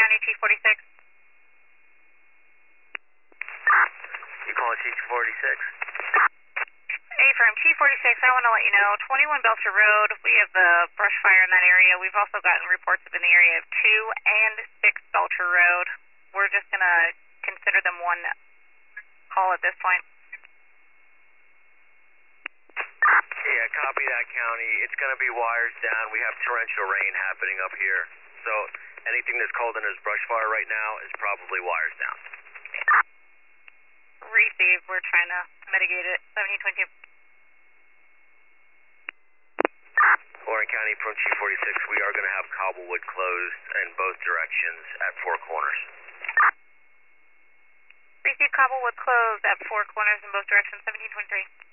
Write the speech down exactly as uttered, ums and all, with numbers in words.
County, Chief forty-six. You calling Chief forty-six? Hey, from Chief forty-six, I want to let you know, twenty-one Belcher Road, we have the brush fire in that area. We've also gotten reports in the area of two and six Belcher Road. We're just going to consider them one call at this point. Yeah, copy that, County. It's going to be wires down. We have torrential rain happening up here. So anything that's called in as brush fire right now is probably wires down. Receive. We're trying to mitigate it. seventeen twenty-two. Warren County, from Chief forty-six, we are going to have Cobblewood closed in both directions at Four Corners. Receive. Cobblewood closed at Four Corners in both directions. seventeen twenty-three.